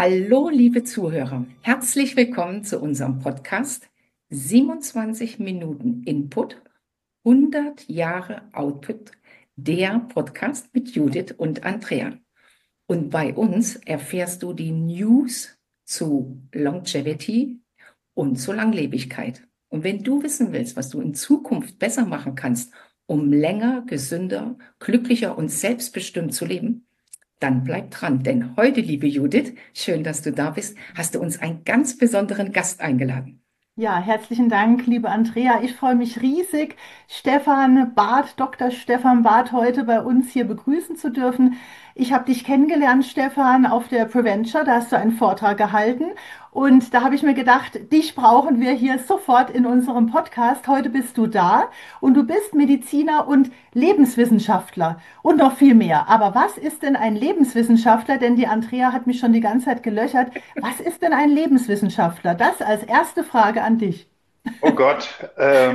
Hallo, liebe Zuhörer. Herzlich willkommen zu unserem Podcast 27 Minuten Input, 100 Jahre Output, der Podcast mit Judith und Andrea. Und bei uns erfährst du die News zu Longevity und zur Langlebigkeit. Und wenn du wissen willst, was du in Zukunft besser machen kannst, um länger, gesünder, glücklicher und selbstbestimmt zu leben, dann bleib dran, denn heute, liebe Judith, schön, dass du da bist, hast du uns einen ganz besonderen Gast eingeladen. Ja, herzlichen Dank, liebe Andrea. Ich freue mich riesig, Stefan Barth, Dr. Stefan Barth, heute bei uns hier begrüßen zu dürfen. Ich habe dich kennengelernt, Stefan, auf der Preventure. Da hast du einen Vortrag gehalten. Und da habe ich mir gedacht, dich brauchen wir hier sofort in unserem Podcast. Heute bist du da und du bist Mediziner und Lebenswissenschaftler und noch viel mehr. Aber was ist denn ein Lebenswissenschaftler? Denn die Andrea hat mich schon die ganze Zeit gelöchert. Was ist denn ein Lebenswissenschaftler? Das als erste Frage an dich. Oh Gott,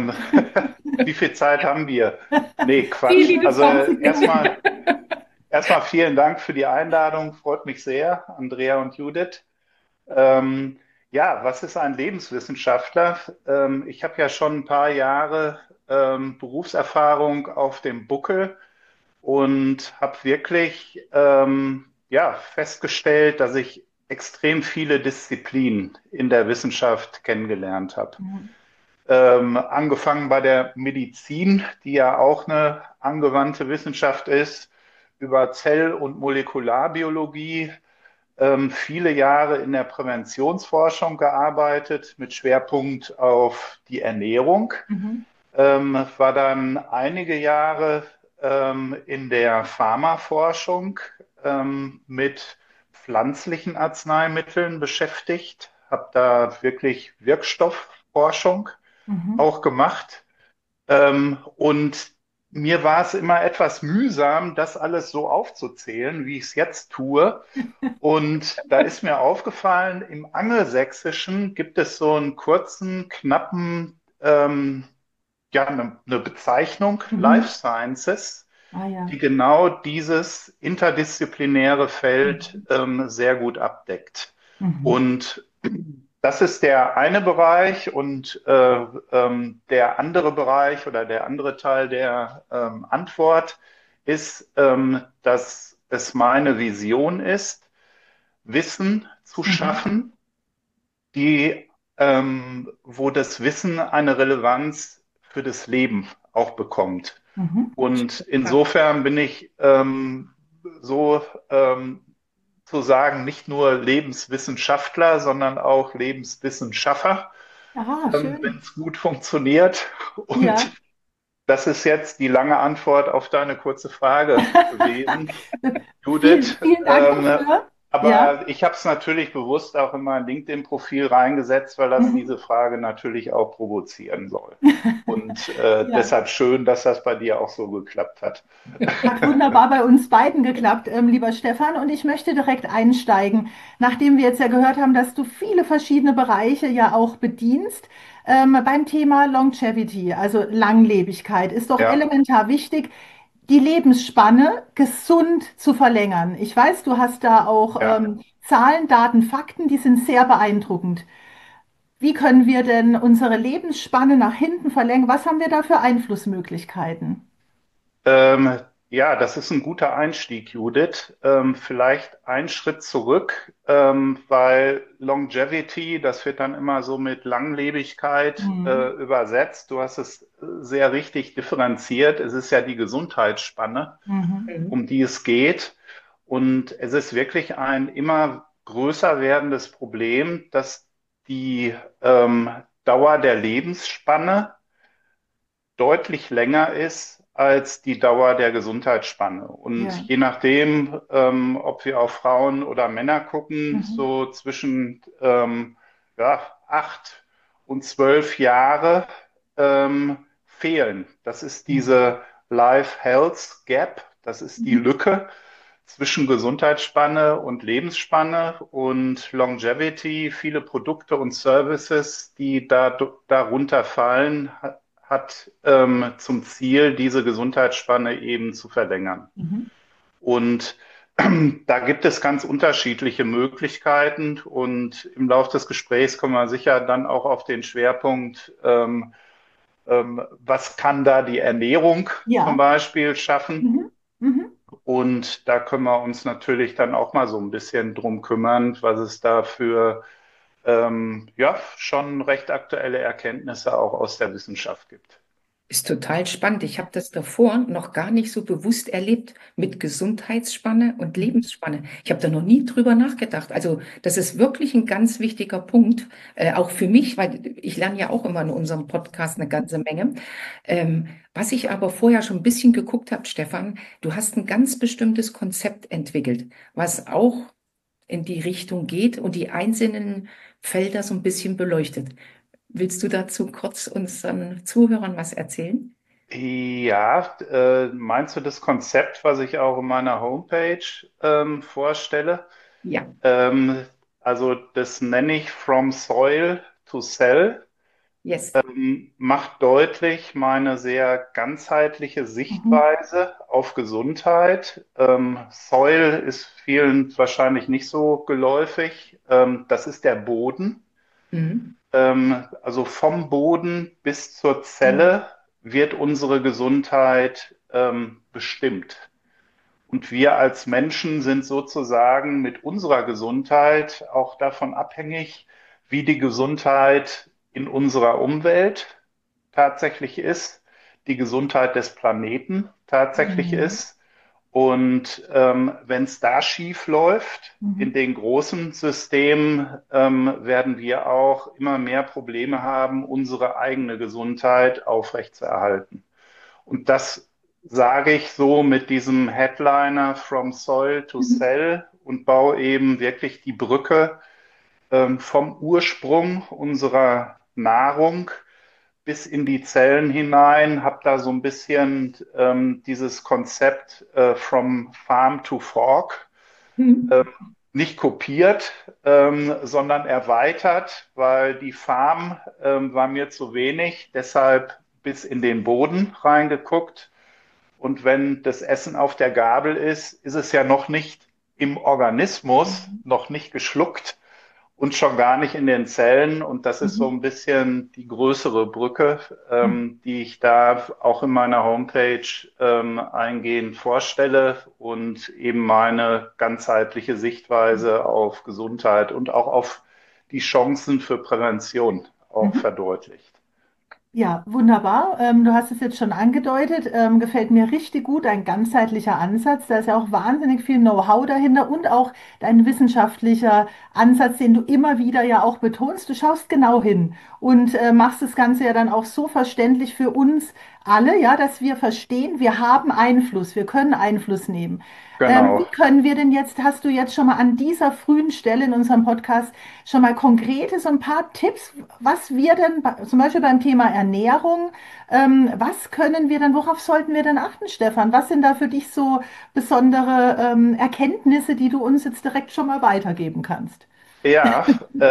wie viel Zeit haben wir? Nee, Quatsch. Wenige Also 20 Minuten. erstmal vielen Dank für die Einladung. Freut mich sehr, Andrea und Judith. Ähm, ja, was ist ein Lebenswissenschaftler? Ich habe ja schon ein paar Jahre Berufserfahrung auf dem Buckel und habe wirklich ja, festgestellt, dass ich extrem viele Disziplinen in der Wissenschaft kennengelernt habe. Mhm. Angefangen bei der Medizin, die ja auch eine angewandte Wissenschaft ist, über Zell- und Molekularbiologie, viele Jahre in der Präventionsforschung gearbeitet, mit Schwerpunkt auf die Ernährung, Mhm. war dann einige Jahre in der Pharmaforschung mit pflanzlichen Arzneimitteln beschäftigt, habe da wirklich Wirkstoffforschung Mhm. auch gemacht. Und mir war es immer etwas mühsam, das alles so aufzuzählen, wie ich es jetzt tue. Und da ist mir aufgefallen, im Angelsächsischen gibt es so einen kurzen, knappen, ja, eine Bezeichnung, Life Mhm. Sciences, Ah ja. die genau dieses interdisziplinäre Feld Mhm. sehr gut abdeckt. Mhm. Und das ist der eine Bereich und der andere Bereich oder der andere Teil der Antwort ist, dass es meine Vision ist, Wissen zu Mhm. schaffen, wo das Wissen eine Relevanz für das Leben auch bekommt. Mhm. Und insofern bin ich so zu sagen, nicht nur Lebenswissenschaftler, sondern auch Lebenswissenschaffer, Ah, wenn schön. es gut funktioniert. Und Ja. das ist jetzt die lange Antwort auf deine kurze Frage gewesen, Vielen, Judith. vielen Dank dafür. Ja. Aber ich habe es natürlich bewusst auch in mein LinkedIn-Profil reingesetzt, weil das Mhm. diese Frage natürlich auch provozieren soll. Und Ja. deshalb schön, dass das bei dir auch so geklappt hat. Hat wunderbar bei uns beiden geklappt, lieber Stefan. Und ich möchte direkt einsteigen, nachdem wir jetzt ja gehört haben, dass du viele verschiedene Bereiche ja auch bedienst. Beim Thema Longevity, also Langlebigkeit, ist doch Ja, elementar wichtig, die Lebensspanne gesund zu verlängern. Ich weiß, du hast da auch ja. Zahlen, Daten, Fakten, die sind sehr beeindruckend. Wie können wir denn unsere Lebensspanne nach hinten verlängern? Was haben wir da für Einflussmöglichkeiten? Ähm, ja, das ist ein guter Einstieg, Judith. Vielleicht einen Schritt zurück, weil Longevity, das wird dann immer so mit Langlebigkeit Mhm. übersetzt. Du hast es sehr richtig differenziert. Es ist ja die Gesundheitsspanne, Mhm. Mhm. um die es geht. Und es ist wirklich ein immer größer werdendes Problem, dass die Dauer der Lebensspanne deutlich länger ist als die Dauer der Gesundheitsspanne. Und Ja. je nachdem, ob wir auf Frauen oder Männer gucken, Mhm. so zwischen ja, 8 und 12 Jahre fehlen. Das ist Mhm. diese Life Health Gap, das ist die Mhm. Lücke zwischen Gesundheitsspanne und Lebensspanne und Longevity, viele Produkte und Services, die darunter fallen, hat zum Ziel, diese Gesundheitsspanne eben zu verlängern. Mhm. Und Da gibt es ganz unterschiedliche Möglichkeiten und im Laufe des Gesprächs kommen wir sicher dann auch auf den Schwerpunkt, was kann da die Ernährung zum Ja. Beispiel schaffen? Mhm. Mhm. Und da können wir uns natürlich dann auch mal so ein bisschen drum kümmern, was es da für ja, schon recht aktuelle Erkenntnisse auch aus der Wissenschaft gibt. Ist total spannend. Ich habe das davor noch gar nicht so bewusst erlebt mit Gesundheitsspanne und Lebensspanne. Ich habe da noch nie drüber nachgedacht. Also das ist wirklich ein ganz wichtiger Punkt, auch für mich, weil ich lerne ja auch immer in unserem Podcast eine ganze Menge. Was ich aber vorher schon ein bisschen geguckt habe, Stefan, du hast ein ganz bestimmtes Konzept entwickelt, was auch in die Richtung geht und die einzelnen Felder so ein bisschen beleuchtet. Willst du dazu kurz unseren Zuhörern was erzählen? Ja, meinst du das Konzept, was ich auch in meiner Homepage vorstelle? Ja. Ähm, also das nenne ich From Soil to Cell. Yes. Macht deutlich meine sehr ganzheitliche Mhm. Sichtweise auf Gesundheit. Soil ist vielen wahrscheinlich nicht so geläufig. Das ist der Boden. Mhm. Also vom Boden bis zur Ja. Zelle wird unsere Gesundheit bestimmt. Und wir als Menschen sind sozusagen mit unserer Gesundheit auch davon abhängig, wie die Gesundheit in unserer Umwelt tatsächlich ist, die Gesundheit des Planeten tatsächlich Mhm. ist. Und wenn es da schief läuft, in Mhm. den großen Systemen, werden wir auch immer mehr Probleme haben, unsere eigene Gesundheit aufrechtzuerhalten. Und das sage ich so mit diesem Headliner From Soil to Mhm. Cell und baue eben wirklich die Brücke vom Ursprung unserer Nahrung bis in die Zellen hinein, habe da so ein bisschen dieses Konzept From Farm to Fork ähm, Mhm. nicht kopiert, sondern erweitert, weil die Farm war mir zu wenig, deshalb bis in den Boden reingeguckt. Und wenn das Essen auf der Gabel ist, ist es ja noch nicht im Organismus, Mhm. noch nicht geschluckt und schon gar nicht in den Zellen. Und das ist so Mhm. ein bisschen die größere Brücke, Mhm. die ich da auch in meiner Homepage eingehend vorstelle und eben meine ganzheitliche Sichtweise auf Gesundheit und auch auf die Chancen für Prävention auch Mhm. verdeutlicht. Ja, wunderbar. Du hast es jetzt schon angedeutet. Gefällt mir richtig gut, ein ganzheitlicher Ansatz. Da ist ja auch wahnsinnig viel Know-how dahinter und auch dein wissenschaftlicher Ansatz, den du immer wieder ja auch betonst. Du schaust genau hin und machst das Ganze ja dann auch so verständlich für uns alle, ja, dass wir verstehen, wir haben Einfluss, wir können Einfluss nehmen. Wie Genau. können wir denn jetzt, hast du jetzt schon mal an dieser frühen Stelle in unserem Podcast schon mal konkrete, so ein paar Tipps, was wir denn zum Beispiel beim Thema Ernährung, was können wir dann, worauf sollten wir denn achten, Stefan? Was sind da für dich so besondere Erkenntnisse, die du uns jetzt direkt schon mal weitergeben kannst? Ja,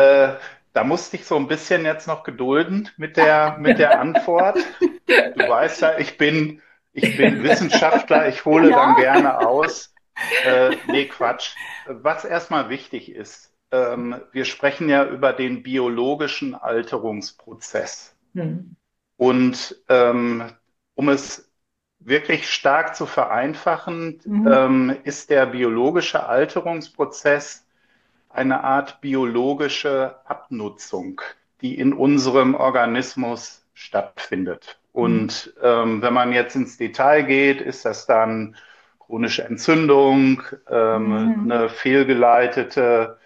da musste ich so ein bisschen jetzt noch gedulden mit der Antwort. Du weißt ja, ich bin Wissenschaftler, ich hole Ja. dann gerne aus. Nee, Quatsch. Was erstmal wichtig ist, wir sprechen ja über den biologischen Alterungsprozess. Mhm. Und um es wirklich stark zu vereinfachen, Mhm. ist der biologische Alterungsprozess eine Art biologische Abnutzung, die in unserem Organismus stattfindet. Mhm. Und wenn man jetzt ins Detail geht, ist das dann chronische Entzündung, Mhm. eine fehlgeleitete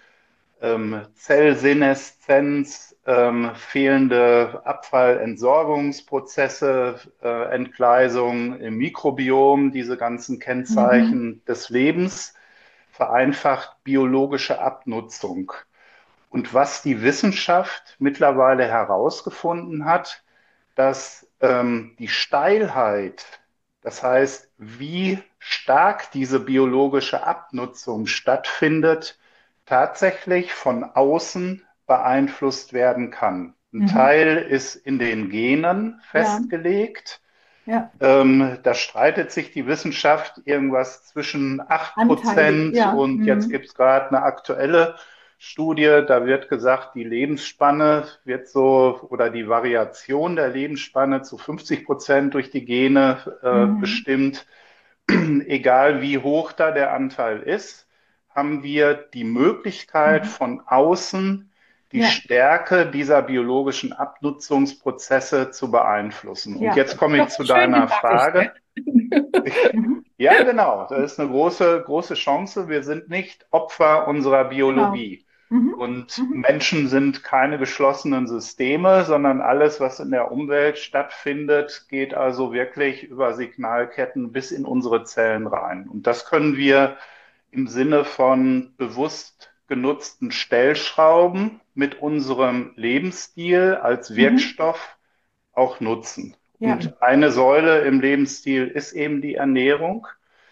Zellseneszenz, fehlende Abfallentsorgungsprozesse, Entgleisung im Mikrobiom, diese ganzen Mhm. Kennzeichen des Lebens, vereinfacht biologische Abnutzung. Und was die Wissenschaft mittlerweile herausgefunden hat, dass die Steilheit, das heißt, wie stark diese biologische Abnutzung stattfindet, tatsächlich von außen beeinflusst werden kann. Ein Mhm. Teil ist in den Genen Ja. festgelegt, ja. Da streitet sich die Wissenschaft irgendwas zwischen acht Anteilig, Prozent ja. und jetzt Mhm. gibt es gerade eine aktuelle Studie, da wird gesagt, die Lebensspanne wird so oder die Variation der Lebensspanne zu 50% durch die Gene Mhm. bestimmt. Egal wie hoch da der Anteil ist, haben wir die Möglichkeit Mhm. von außen die Ja, Stärke dieser biologischen Abnutzungsprozesse zu beeinflussen. Und ja. jetzt komme Doch ich zu eine schöne deiner Nachricht, ne? Frage. Mhm. Ja, genau, das ist eine große, große Chance. Wir sind nicht Opfer unserer Genau. Biologie. Mhm. Und Mhm. Menschen sind keine geschlossenen Systeme, sondern alles, was in der Umwelt stattfindet, geht also wirklich über Signalketten bis in unsere Zellen rein. Und das können wir im Sinne von bewusst genutzten Stellschrauben mit unserem Lebensstil als Mhm. Wirkstoff auch nutzen. Ja. Und eine Säule im Lebensstil ist eben die Ernährung.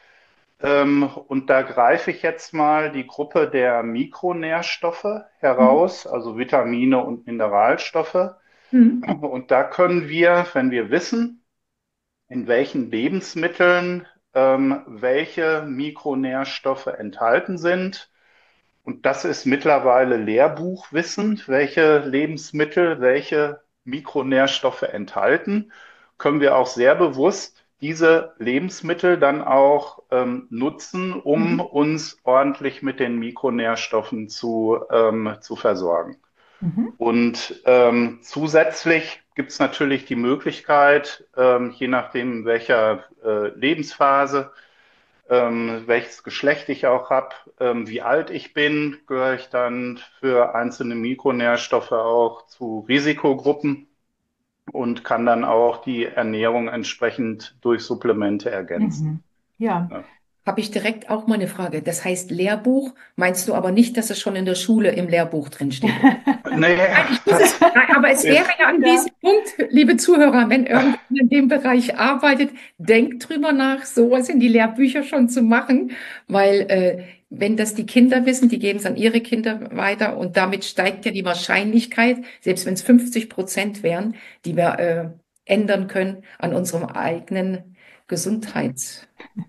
Und da greife ich jetzt mal die Gruppe der Mikronährstoffe Mhm. heraus, also Vitamine und Mineralstoffe. Mhm. Und da können wir, wenn wir wissen, in welchen Lebensmitteln welche Mikronährstoffe enthalten sind, und das ist mittlerweile Lehrbuchwissen, welche Lebensmittel welche Mikronährstoffe enthalten, können wir auch sehr bewusst diese Lebensmittel dann auch nutzen, um Mhm. uns ordentlich mit den Mikronährstoffen zu versorgen. Mhm. Und zusätzlich gibt es natürlich die Möglichkeit, je nachdem, in welcher Lebensphase, welches Geschlecht ich auch habe, wie alt ich bin, gehöre ich dann für einzelne Mikronährstoffe auch zu Risikogruppen und kann dann auch die Ernährung entsprechend durch Supplemente ergänzen. Mhm. Ja. Ja. Habe ich direkt auch mal eine Frage. Das heißt Lehrbuch, meinst du aber nicht, dass es schon in der Schule im Lehrbuch drin steht? Naja, Nein, nein, aber es wäre ist, ja an Ja. diesem Punkt, liebe Zuhörer, wenn irgendjemand in dem Bereich arbeitet, denkt drüber nach, sowas in die Lehrbücher schon zu machen, weil wenn das die Kinder wissen, die geben es an ihre Kinder weiter und damit steigt ja die Wahrscheinlichkeit, selbst wenn es 50% wären, die wir ändern können an unserem eigenen Gesundheits.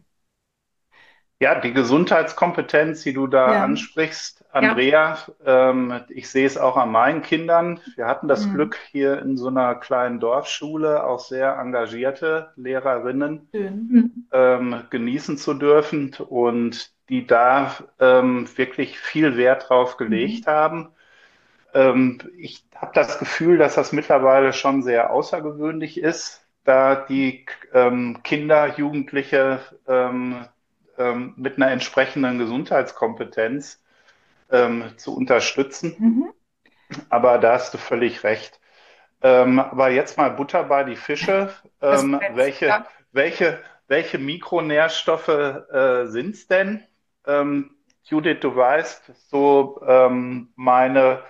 Ja, die Gesundheitskompetenz, die du da Ja. ansprichst, Ja. Andrea, ich sehe es auch an meinen Kindern. Wir hatten das Mhm. Glück, hier in so einer kleinen Dorfschule auch sehr engagierte Lehrerinnen Schön. Hm. genießen zu dürfen und die da wirklich viel Wert drauf Mhm. gelegt haben. Ich habe das Gefühl, dass das mittlerweile schon sehr außergewöhnlich ist, da die Kinder, Jugendliche mit einer entsprechenden Gesundheitskompetenz zu unterstützen. Mhm. Aber da hast du völlig recht. Aber jetzt mal Butter bei die Fische. Das Ähm, bleibt, welche, ja. welche, welche Mikronährstoffe sind es denn? Judith, du weißt, so meine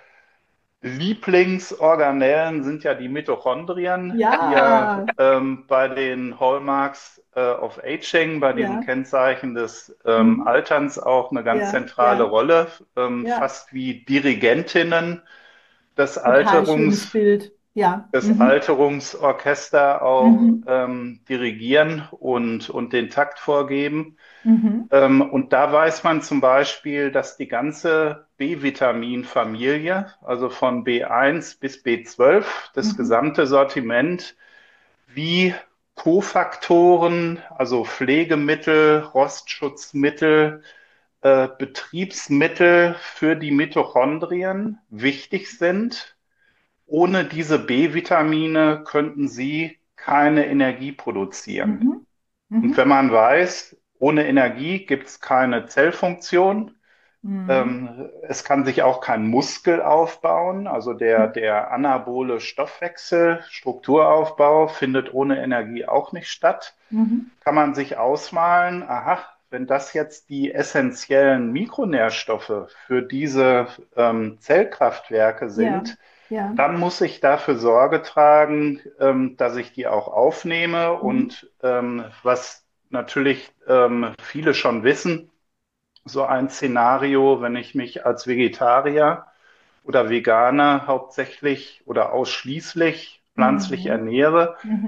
Lieblingsorganellen sind ja die Mitochondrien, die ja Ja. bei den Hallmarks of Aging, bei diesen Ja. Kennzeichen des Mhm. Alterns auch eine ganz Ja. zentrale Ja. Rolle, Ja. fast wie Dirigentinnen des Total schönes Alterungs, Bild. Ja. das Mhm. Alterungsorchester auch Mhm. dirigieren und den Takt vorgeben. Mhm. Und da weiß man zum Beispiel, dass die ganze B-Vitamin-Familie, also von B1 bis B12, das Mhm. gesamte Sortiment, wie Kofaktoren, also Pflegemittel, Rostschutzmittel, Betriebsmittel für die Mitochondrien wichtig sind. Ohne diese B-Vitamine könnten sie keine Energie produzieren. Mhm. Und Mhm. wenn man weiß, ohne Energie gibt es keine Zellfunktion, Mhm. es kann sich auch kein Muskel aufbauen, also der anabole Stoffwechsel, Strukturaufbau findet ohne Energie auch nicht statt, Mhm. kann man sich ausmalen, aha, wenn das jetzt die essentiellen Mikronährstoffe für diese Zellkraftwerke Ja. sind, Ja. dann muss ich dafür Sorge tragen, dass ich die auch aufnehme. Mhm. Und was natürlich viele schon wissen, so ein Szenario, wenn ich mich als Vegetarier oder Veganer hauptsächlich oder ausschließlich pflanzlich Mhm. ernähre, Mhm.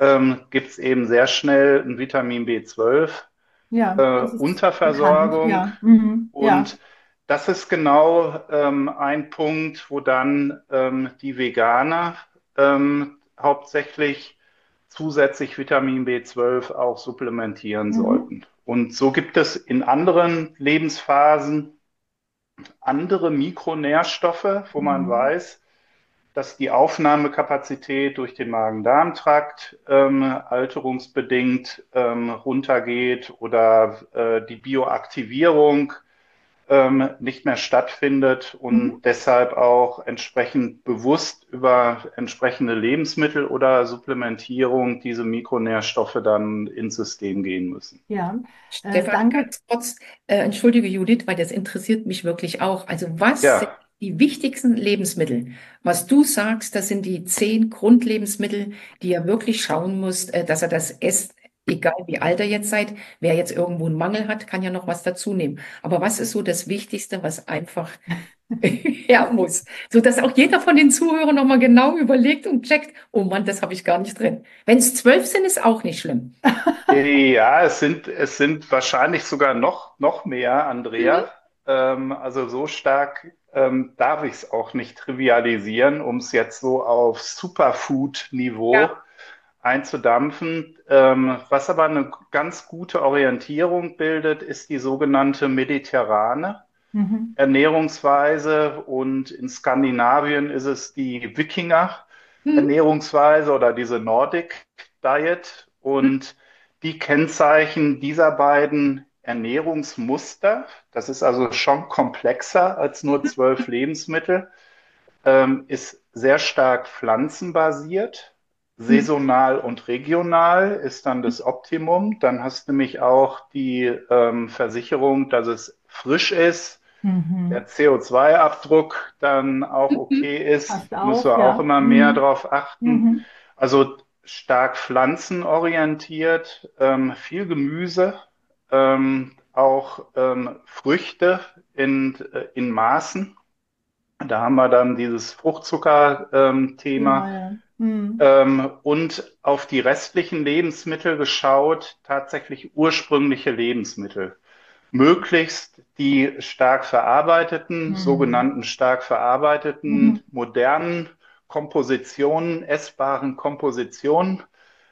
gibt es eben sehr schnell ein Vitamin B12 Ja, das ist bekannt. Unterversorgung. Ja, mhm. Ja. Und das ist genau ein Punkt, wo dann die Veganer hauptsächlich zusätzlich Vitamin B12 auch supplementieren Mhm. sollten. Und so gibt es in anderen Lebensphasen andere Mikronährstoffe, wo man Mhm. weiß, dass die Aufnahmekapazität durch den Magen-Darm-Trakt alterungsbedingt runtergeht oder die Bioaktivierung nicht mehr stattfindet und Mhm. deshalb auch entsprechend bewusst über entsprechende Lebensmittel oder Supplementierung diese Mikronährstoffe dann ins System gehen müssen. Ja. Stefan, Danke. ganz kurz, entschuldige Judith, weil das interessiert mich wirklich auch. Also was sind Ja, die wichtigsten Lebensmittel? Was du sagst, das sind die 10 Grundlebensmittel, die er wirklich schauen muss, dass er das esst, egal wie alt er jetzt seid. Wer jetzt irgendwo einen Mangel hat, kann ja noch was dazu nehmen. Aber was ist so das Wichtigste, was einfach her muss? So dass auch jeder von den Zuhörern nochmal genau überlegt und checkt, oh Mann, das habe ich gar nicht drin. Wenn es 12 sind, ist auch nicht schlimm. ja, es sind wahrscheinlich sogar noch mehr, Mhm. Andrea. Also so stark darf ich es auch nicht trivialisieren, um es jetzt so auf Superfood-Niveau Ja. einzudampfen. Was aber eine ganz gute Orientierung bildet, ist die sogenannte mediterrane Mhm. Ernährungsweise. Und in Skandinavien ist es die Mhm. Wikinger-Ernährungsweise oder diese Nordic Diet. Und die Kennzeichen dieser beiden Ernährungsmuster, das ist also schon komplexer als nur 12 Lebensmittel, ist sehr stark pflanzenbasiert. Mhm. Saisonal und regional ist dann das Optimum. Dann hast du nämlich auch die Versicherung, dass es frisch ist, der Mhm. CO2-Abdruck dann auch Mhm. okay ist. Passt Müssen auch, wir auch ja. immer mehr Mhm. darauf achten. Mhm. Also stark pflanzenorientiert, viel Gemüse, auch Früchte in Maßen. Da haben wir dann dieses Fruchtzucker-Thema Thema, ja. Mhm. und auf die restlichen Lebensmittel geschaut, tatsächlich ursprüngliche Lebensmittel. Möglichst die stark verarbeiteten, Mhm. sogenannten stark Mhm. verarbeiteten, modernen Kompositionen, essbaren Kompositionen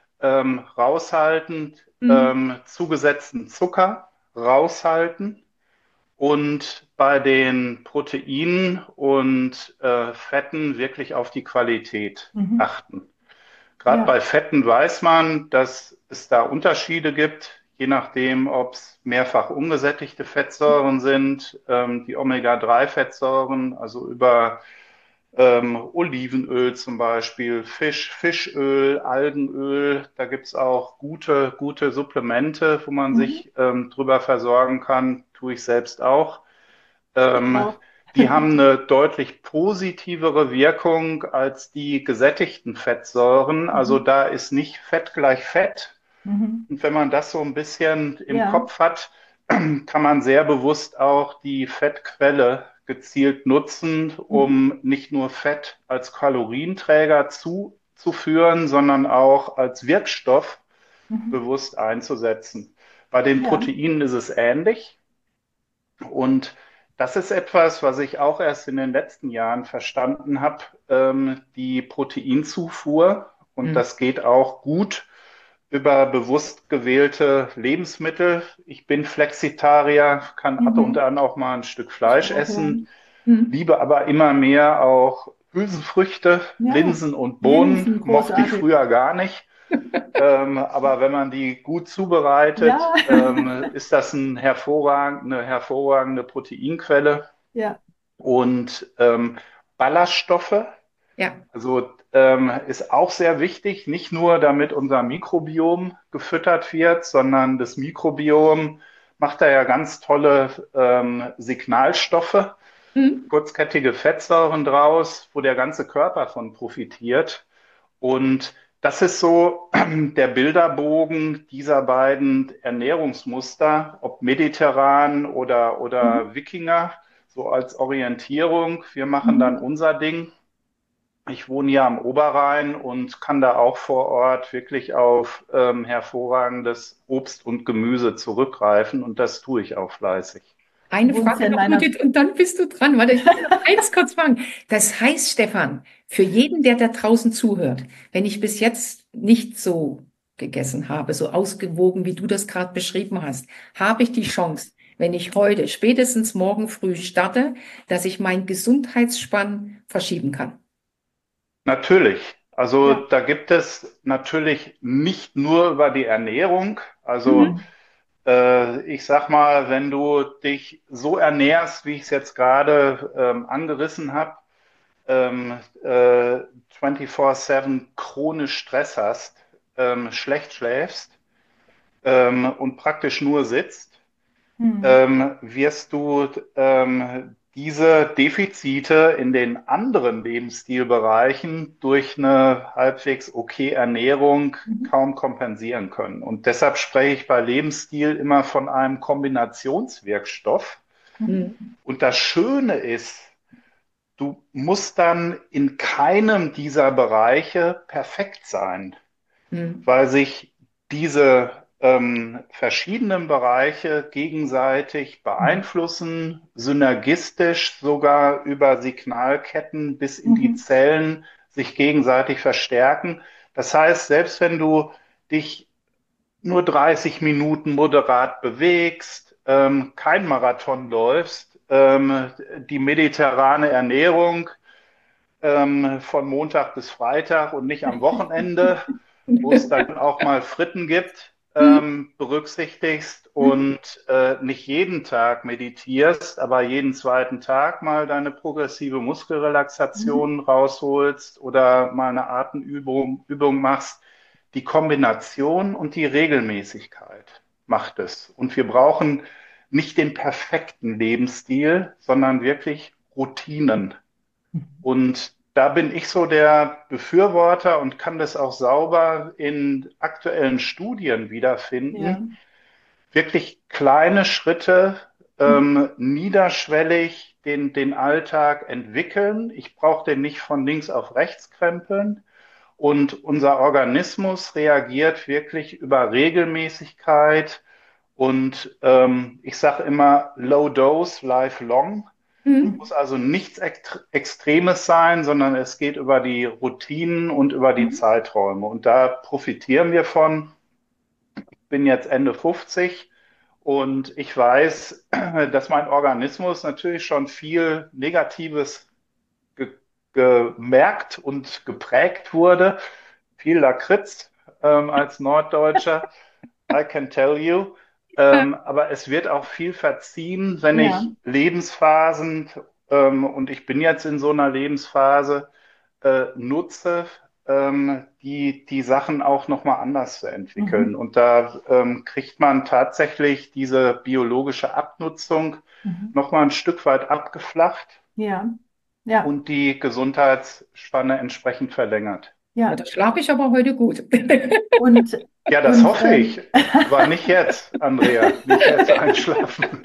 raushalten, Mhm. zugesetzten Zucker raushalten und bei den Proteinen und Fetten wirklich auf die Qualität Mhm. achten. Gerade Ja. bei Fetten weiß man, dass es da Unterschiede gibt, je nachdem, ob es mehrfach ungesättigte Fettsäuren sind, die Omega-3-Fettsäuren, also über Olivenöl zum Beispiel, Fischöl, Algenöl. Da gibt es auch gute Supplemente, wo man Mhm. sich drüber versorgen kann. Tue ich selbst auch. Ich Ähm, auch. die haben eine deutlich positivere Wirkung als die gesättigten Fettsäuren. Also Mhm. da ist nicht Fett gleich Fett. Mhm. Und wenn man das so ein bisschen im Ja. Kopf hat, kann man sehr bewusst auch die Fettquelle gezielt nutzen, Mhm. um nicht nur Fett als Kalorienträger zuzuführen, sondern auch als Wirkstoff Mhm. bewusst einzusetzen. Bei den Ja. Proteinen ist es ähnlich. Und das ist etwas, was ich auch erst in den letzten Jahren verstanden habe, die Proteinzufuhr. Und Mhm. das geht auch gut über bewusst gewählte Lebensmittel. Ich bin Flexitarier, kann ab und Mhm. an auch mal ein Stück Ich Fleisch auch, ja. essen, Mhm. liebe aber immer mehr auch Hülsenfrüchte, Ja. Linsen und Bohnen. Linsen, Mochte ich großartig. früher gar nicht. Aber wenn man die gut Ja. zubereitet, ist das eine hervorragende Proteinquelle Ja. und Ballaststoffe. Ja. Also ist auch sehr wichtig, nicht nur damit unser Mikrobiom gefüttert wird, sondern das Mikrobiom macht da ja ganz tolle Signalstoffe, Mhm. kurzkettige Fettsäuren draus, wo der ganze Körper von profitiert. Und das ist so der Bilderbogen dieser beiden Ernährungsmuster, ob mediterran Mhm. oder Wikinger, so als Orientierung. Wir machen dann Mhm. unser Ding. Ich wohne hier am Oberrhein und kann da auch vor Ort wirklich auf hervorragendes Obst und Gemüse zurückgreifen und das tue ich auch fleißig. Du Eine wohnst ja Frage in noch, meiner, Judith, und dann bist du dran. Warte, ich will noch eins kurz fragen. Das heißt, Stefan, für jeden, der da draußen zuhört, wenn ich bis jetzt nicht so gegessen habe, so ausgewogen, wie du das gerade beschrieben hast, habe ich die Chance, wenn ich heute, spätestens morgen früh starte, dass ich meinen Gesundheitsspann verschieben kann. Natürlich. Also ja. da gibt es natürlich nicht nur über die Ernährung. Also Mhm. ich sag mal, wenn du dich so ernährst, wie ich es jetzt gerade angerissen habe, 24/7 chronisch Stress hast, schlecht schläfst und praktisch nur sitzt, Mhm. wirst du diese Defizite in den anderen Lebensstilbereichen durch eine halbwegs okay Ernährung Mhm. kaum kompensieren können. Und deshalb spreche ich bei Lebensstil immer von einem Kombinationswirkstoff. Mhm. Mhm. Und das Schöne ist, du musst dann in keinem dieser Bereiche perfekt sein, Mhm. weil sich diese verschiedenen Bereiche gegenseitig Mhm. beeinflussen, synergistisch sogar über Signalketten bis in die Mhm. Zellen sich gegenseitig verstärken. Das heißt, selbst wenn du dich nur 30 Minuten moderat bewegst, kein Marathon läufst, die mediterrane Ernährung von Montag bis Freitag und nicht am Wochenende, wo es dann auch mal Fritten gibt, berücksichtigst Mhm. und nicht jeden Tag meditierst, aber jeden zweiten Tag mal deine progressive Mhm. Muskelrelaxation rausholst oder mal eine Übung machst. Die Kombination und die Regelmäßigkeit macht es. Und wir brauchen nicht den perfekten Lebensstil, sondern wirklich Routinen. Und da bin ich so der Befürworter und kann das auch sauber in aktuellen Studien Ja. wiederfinden. Wirklich kleine Schritte, Mhm. niederschwellig den Alltag entwickeln. Ich brauche den nicht von links auf rechts krempeln. Und unser Organismus reagiert wirklich über Regelmäßigkeit und ich sage immer Low Dose, Lifelong. Muss Mhm. also nichts Extremes sein, sondern es geht über die Routinen und über die Mhm. Zeiträume. Und da profitieren wir von. Ich bin jetzt Ende 50 und ich weiß, dass mein Organismus natürlich schon viel Negatives ge gemerkt und geprägt wurde. Viel Lakritz als Norddeutscher. I can tell you. Aber es wird auch viel verziehen, wenn Ja. ich Lebensphasen, und ich bin jetzt in so einer Lebensphase, nutze, die Sachen auch nochmal anders zu entwickeln. Mhm. Und da kriegt man tatsächlich diese biologische Abnutzung Mhm. nochmal ein Stück weit abgeflacht Ja. Ja. und die Gesundheitsspanne entsprechend verlängert. Ja, Ja. da schlafe ich aber heute gut. Und, Ja, das und, hoffe ich. Aber nicht jetzt, Andrea, nicht jetzt einschlafen.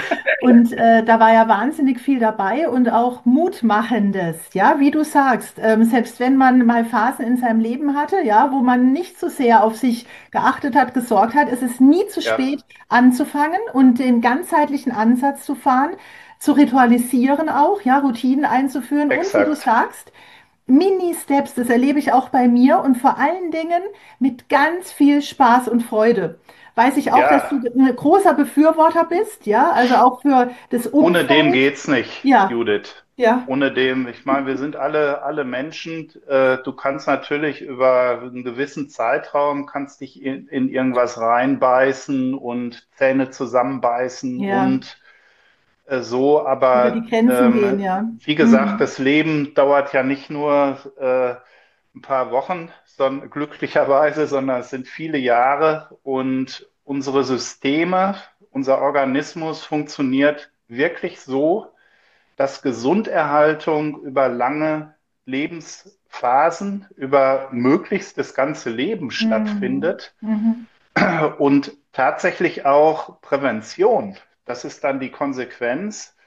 Da war ja wahnsinnig viel dabei und auch Mutmachendes, ja, wie du sagst, selbst wenn man mal Phasen in seinem Leben hatte, ja, wo man nicht so sehr auf sich geachtet hat, gesorgt hat, ist es nie zu Ja, spät anzufangen und den ganzheitlichen Ansatz zu fahren, zu ritualisieren auch, ja, Routinen einzuführen und wie du exakt. sagst, Mini-Steps, das erlebe ich auch bei mir und vor allen Dingen mit ganz viel Spaß und Freude. Weiß ich auch, dass du Ja, ein großer Befürworter bist, ja, also auch für das ohne dem Umfeld. geht's nicht, Ja, Judith. ja, Ohne dem, ich meine, wir sind alle Menschen. Du kannst natürlich über einen gewissen Zeitraum, kannst dich in irgendwas reinbeißen und Zähne zusammenbeißen ja, und so, über die aber Grenzen gehen, ja. wie gesagt, Mhm. das Leben dauert ja nicht nur ein paar Wochen, glücklicherweise, sondern es sind viele Jahre und unsere Systeme, unser Organismus funktioniert wirklich so, dass Gesunderhaltung über lange Lebensphasen, über möglichst das ganze Leben Mhm. stattfindet Mhm. und tatsächlich auch Prävention. Das ist dann die Konsequenz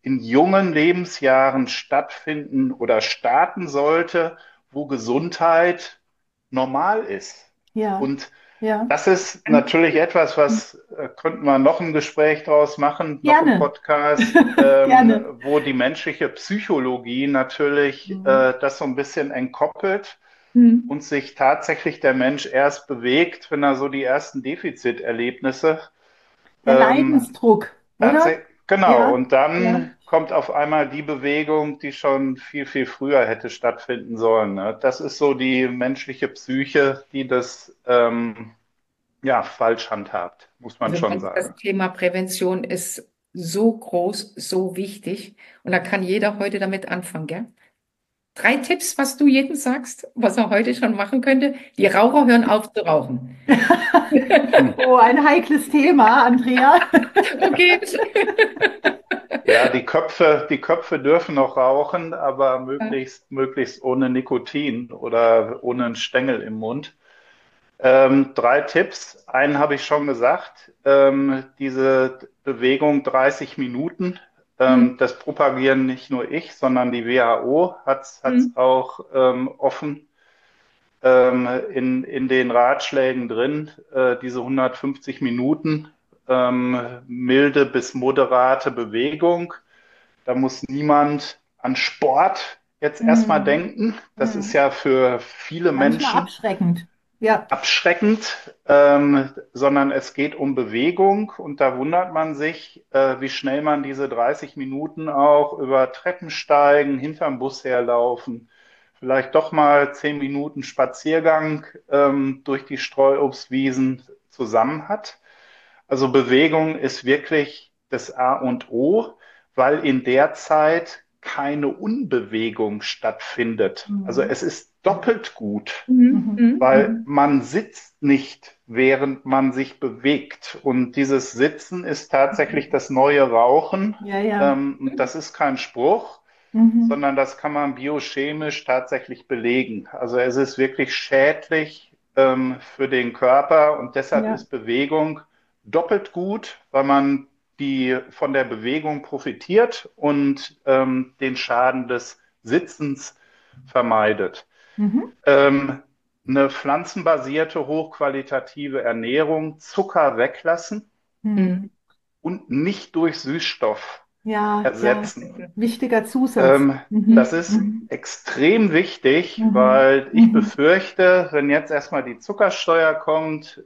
in jungen Lebensjahren stattfinden oder starten sollte, wo Gesundheit normal ist. Ja, Und ja. das ist natürlich etwas, was könnten wir noch ein Gespräch draus machen, noch ein Gerne, Podcast, gerne. wo die menschliche Psychologie natürlich Mhm. das so ein bisschen entkoppelt Mhm. und sich tatsächlich der Mensch erst bewegt, wenn er so die ersten Defiziterlebnisse Der ähm, Leidensdruck, oder? tatsächlich, genau, Ja, und ja. dann kommt auf einmal die Bewegung, die schon viel, viel früher hätte stattfinden sollen. Ne? Das ist so die menschliche Psyche, die das ja, falsch handhabt, muss man Also schon sagen. das Thema Prävention ist so groß, so wichtig und da kann jeder heute damit anfangen, gell? 3 Tipps, was du jedem sagst, was er heute schon machen könnte. Die Raucher hören auf zu rauchen. Hm. Oh, ein heikles Thema, Andrea. Okay. Ja, die Köpfe dürfen noch rauchen, aber möglichst ohne Nikotin oder ohne einen Stängel im Mund. 3 Tipps. Einen habe ich schon gesagt. Diese Bewegung 30 Minuten. Hm, Das propagieren nicht nur ich, sondern die WHO hat's hm, auch offen in den Ratschlägen drin. Diese 150 Minuten milde bis moderate Bewegung. Da muss niemand an Sport jetzt erstmal Hm, denken. Das ist hm. ja für viele Manchmal Menschen abschreckend. Ja. abschreckend, sondern es geht um Bewegung und da wundert man sich, wie schnell man diese 30 Minuten auch über Treppensteigen, hinterm Bus herlaufen, vielleicht doch mal 10 Minuten Spaziergang durch die Streuobstwiesen zusammen hat. Also Bewegung ist wirklich das A und O, weil in der Zeit keine Unbewegung stattfindet. Also Mhm. es ist doppelt gut, hm, Mhm. hm, weil Mhm. man sitzt nicht, während man sich bewegt. Und dieses Sitzen ist tatsächlich das neue Rauchen. Ja, ja. Und das ist kein Spruch, Mhm. sondern das kann man biochemisch tatsächlich belegen. Also es ist wirklich schädlich für den Körper und deshalb Ja, ist Bewegung doppelt gut, weil man die von der Bewegung profitiert und den Schaden des Sitzens vermeidet. mhm. Ähm, eine pflanzenbasierte, hochqualitative Ernährung, Zucker weglassen Mhm. hm. und nicht durch Süßstoff Ja, ja. ersetzen. Wichtiger Zusatz. Das Mhm. ist Mhm. extrem wichtig, Mhm. weil ich Mhm. befürchte, wenn jetzt erstmal die Zuckersteuer kommt,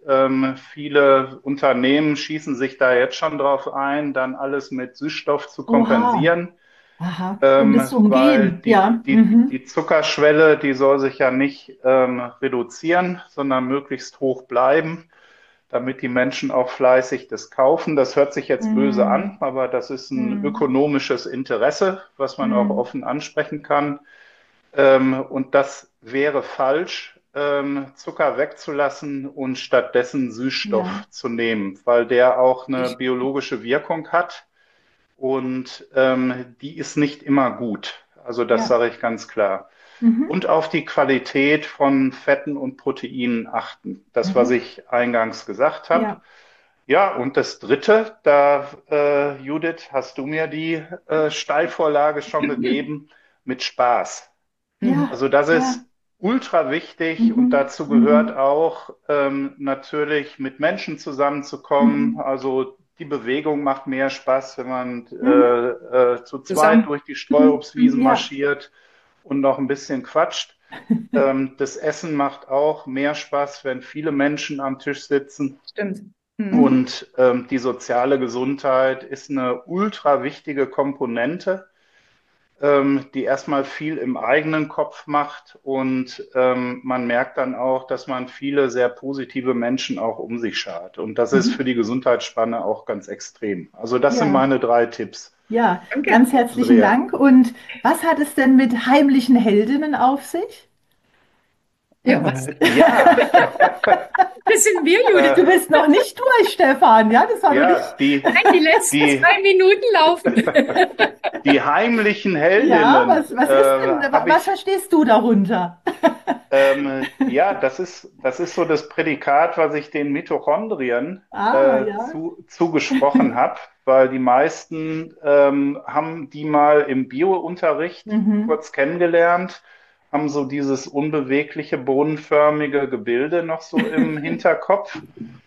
viele Unternehmen schießen sich da jetzt schon drauf ein, dann alles mit Süßstoff zu Oha. kompensieren, Aha. Um das zu weil umgehen. Ja. Mhm. die Zuckerschwelle, die soll sich ja nicht reduzieren, sondern möglichst hoch bleiben, damit die Menschen auch fleißig das kaufen. Das hört sich jetzt böse an, Mhm. aber das ist ein Mhm. ökonomisches Interesse, was man auch Mhm. offen ansprechen kann. Und das wäre falsch, Zucker wegzulassen und stattdessen Ja. Süßstoff zu nehmen, weil der auch eine Ich, biologische Wirkung hat und die ist nicht immer gut. Also das Ja. sage ich ganz klar. Mhm. Und auf die Qualität von Fetten und Proteinen achten. Das, was Mhm. ich eingangs gesagt habe. Ja. Ja, und das Dritte, da, Judith, hast du mir die Steilvorlage schon gegeben, mit Spaß. hm, Ja. Also das Ja. ist ultra wichtig und Mhm. dazu gehört Mhm. auch natürlich mit Menschen zusammenzukommen. Mhm. Also die Bewegung macht mehr Spaß, wenn man Mhm. zu zweit zusammen. durch die Hm, Streuobstwiesen hm, Ja. marschiert und noch ein bisschen quatscht. Das Essen macht auch mehr Spaß, wenn viele Menschen am Tisch sitzen. stimmt. Hm. Mhm. Und die soziale Gesundheit ist eine ultra wichtige Komponente, die erstmal viel im eigenen Kopf macht. Und man merkt dann auch, dass man viele sehr positive Menschen auch um sich schart. Und das ist für Mhm. die Gesundheitsspanne auch ganz extrem. Also das sind Ja. meine 3 Tipps, Ja. Danke. Ganz herzlichen Andrea. Dank. Und was hat es denn mit heimlichen Heldinnen auf sich? Ja, was? Ja, Das sind wir, Judith. Du äh, bist noch nicht durch, Stefan. Ja, das war noch ja, nicht. Nein, die letzten die, 2 Minuten laufen. die heimlichen Ja, Heldinnen was ist denn, habe was ich. verstehst du darunter? Ja, das ist so das Prädikat, was ich den Mitochondrien Ah, ja. zugesprochen habe, weil die meisten haben die mal im Bio-Unterricht Mhm. kurz kennengelernt, haben so dieses unbewegliche, bohnenförmige Gebilde noch so im Hinterkopf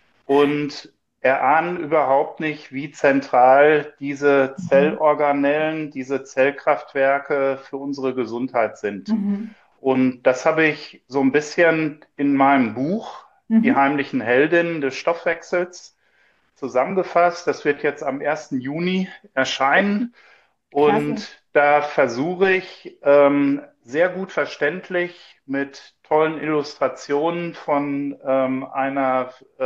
und erahnen überhaupt nicht, wie zentral diese Mhm. Zellorganellen, diese Zellkraftwerke für unsere Gesundheit sind. Mhm. Und das habe ich so ein bisschen in meinem Buch, Die Mhm. heimlichen Heldinnen des Stoffwechsels, zusammengefasst. Das wird jetzt am 1. Juni erscheinen. Klasse. Und da versuche ich sehr gut verständlich mit tollen Illustrationen von einer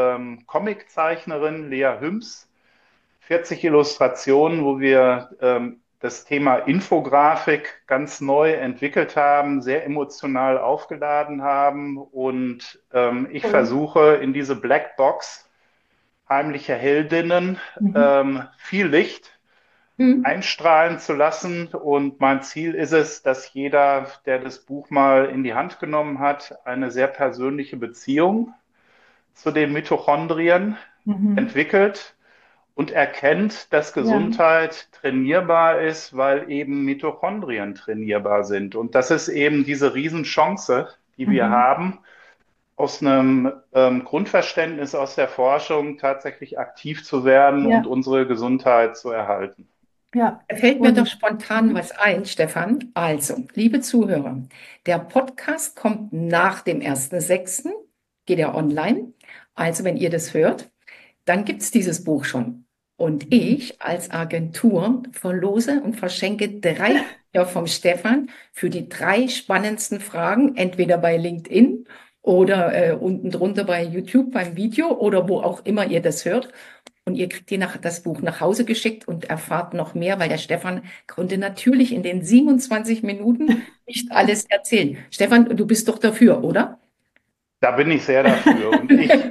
Comiczeichnerin, Lea Hüms, 40 Illustrationen, wo wir das Thema Infografik ganz neu entwickelt haben, sehr emotional aufgeladen haben. Und ich Cool. versuche in diese Blackbox heimliche Heldinnen Mhm. viel Licht Hm. einstrahlen zu lassen. Und mein Ziel ist es, dass jeder, der das Buch mal in die Hand genommen hat, eine sehr persönliche Beziehung zu den Mitochondrien Mhm. entwickelt und erkennt, dass Ja. Gesundheit trainierbar ist, weil eben Mitochondrien trainierbar sind. Und das ist eben diese Riesenchance, die wir Mhm. haben, aus einem Grundverständnis aus der Forschung tatsächlich aktiv zu werden und Ja. unsere Gesundheit zu erhalten. Ja. Da fällt mir doch Und spontan mhm. was ein, Stefan. Also, liebe Zuhörer, der Podcast kommt nach dem 1.6., geht er online. Also, wenn ihr das hört, dann gibt es dieses Buch schon. Und ich als Agentur verlose und verschenke 3 Bücher vom Stefan für die 3 spannendsten Fragen, entweder bei LinkedIn oder unten drunter bei YouTube beim Video oder wo auch immer ihr das hört. Und ihr kriegt das Buch nach Hause geschickt und erfahrt noch mehr, weil der Stefan konnte natürlich in den 27 Minuten nicht alles erzählen. Stefan, du bist doch dafür, oder? Da bin ich sehr dafür. Und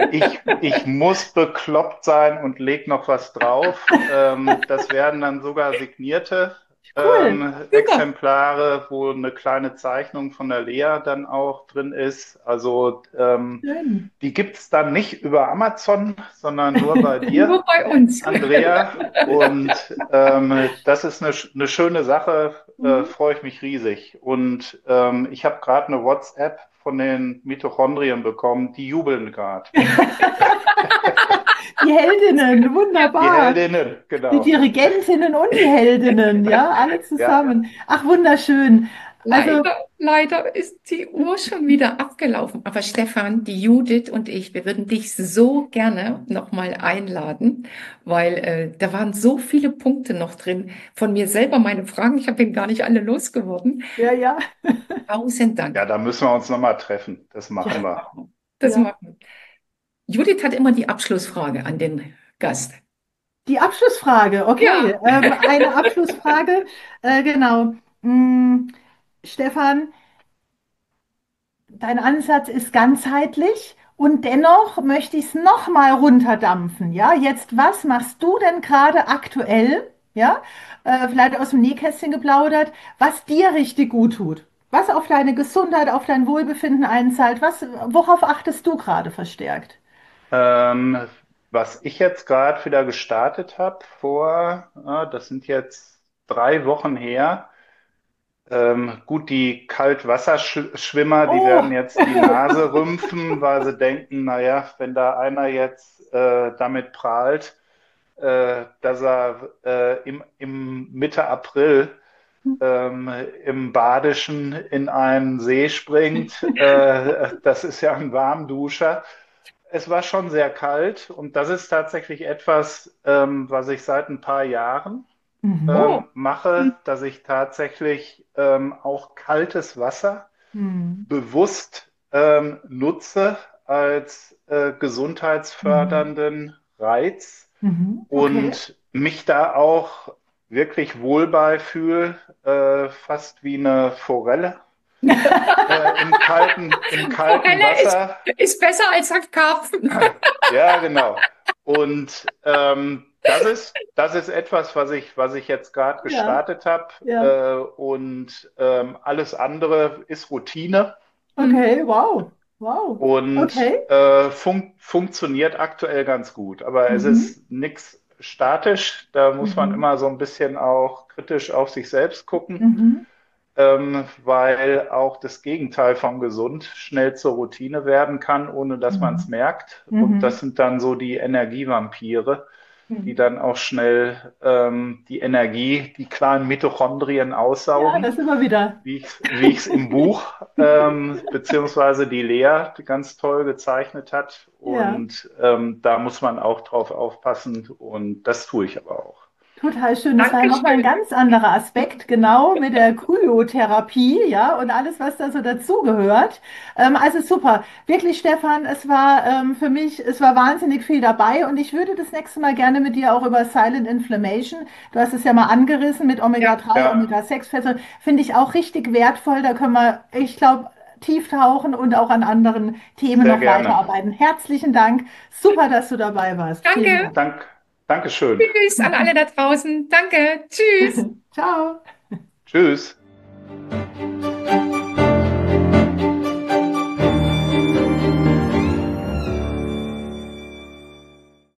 ich muss bekloppt sein und leg noch was drauf. Das werden dann sogar signierte Cool. Super. Exemplare, wo eine kleine Zeichnung von der Lea dann auch drin ist. Also Schön. die gibt es dann nicht über Amazon, sondern nur bei dir, Nur bei uns. Andrea. Und das ist eine schöne Sache, Mhm. freue ich mich riesig. Und ich habe gerade eine WhatsApp von den Mitochondrien bekommen, die jubeln gerade. Die Heldinnen, Ja, Die wunderbar. Heldinnen, Die genau. Dirigentinnen und die Heldinnen, ja, alle Ja, zusammen. Ach, wunderschön. Also, leider ist die Uhr schon wieder abgelaufen. Aber Stefan, die Judith und ich, wir würden dich so gerne nochmal einladen, weil da waren so viele Punkte noch drin. Von mir selber meine Fragen, ich habe den gar nicht alle losgeworden. ja, ja, Tausend ja, Dank. da müssen wir uns nochmal treffen. Das machen Das wir. machen wir. Das ja. machen wir. Judith hat immer die Abschlussfrage an den Gast. Die Abschlussfrage, okay. Ja. Eine Abschlussfrage, genau. Stefan, dein Ansatz ist ganzheitlich und dennoch möchte ich es nochmal runterdampfen. Ja, jetzt, was machst du denn gerade aktuell? Ja, vielleicht aus dem Nähkästchen geplaudert, was dir richtig gut tut. Was auf deine Gesundheit, auf dein Wohlbefinden einzahlt. Worauf achtest du gerade verstärkt? Ähm, Was ich jetzt gerade wieder gestartet habe das sind jetzt 3 Wochen her. Gut, die Kaltwasserschwimmer, die werden Oh, jetzt die Nase rümpfen, weil sie denken, naja, wenn da einer jetzt damit prahlt, dass er im Mitte April im Badischen in einen See springt, das ist ja ein Warmduscher. Es war schon sehr kalt und das ist tatsächlich etwas, was ich seit ein paar Jahren mhm. Oh. mache, dass ich tatsächlich auch kaltes Wasser Mhm. bewusst nutze als Mhm. gesundheitsfördernden Reiz Mhm. Okay. und mich da auch wirklich wohl bei fühle, fast wie eine Forelle im kalten Forelle Wasser. ist besser als ein Karpfen. Ja, genau. Und das ist etwas, was ich jetzt gerade Ja, gestartet habe. ja. Und alles andere ist Routine Okay, wow. Wow. und Okay. funktioniert aktuell ganz gut. Aber es Mhm. ist nichts statisch. Da muss man Mhm. immer so ein bisschen auch kritisch auf sich selbst gucken. Mhm. Weil auch das Gegenteil von gesund schnell zur Routine werden kann, ohne dass man es Mhm. merkt. Und das Mhm. sind dann so die Energievampire, die Mhm. dann auch schnell die Energie, die kleinen Mitochondrien Ja, aussaugen, das immer wieder. wie ich es im Buch beziehungsweise die Lea ganz toll gezeichnet hat. Ja. Und da muss man auch drauf aufpassen und das tue ich aber auch. Total schön. Das war ja nochmal ein Dankeschön. ganz anderer Aspekt, genau mit der Kryotherapie, ja, und alles, was da so dazugehört. Also super. Wirklich, Stefan, es war für mich, es war wahnsinnig viel dabei und ich würde das nächste Mal gerne mit dir auch über Silent Inflammation, du hast es ja mal angerissen mit Ja, Omega-3, Ja, Omega-6-Fette, finde ich auch richtig wertvoll. Da können wir, ich glaube, tief tauchen und auch an anderen Themen sehr noch gerne. weiterarbeiten. Herzlichen Dank. Super, dass du dabei warst. Vielen danke. Dank. Dankeschön. Tschüss an alle da draußen. Danke. Tschüss. Ciao. Tschüss.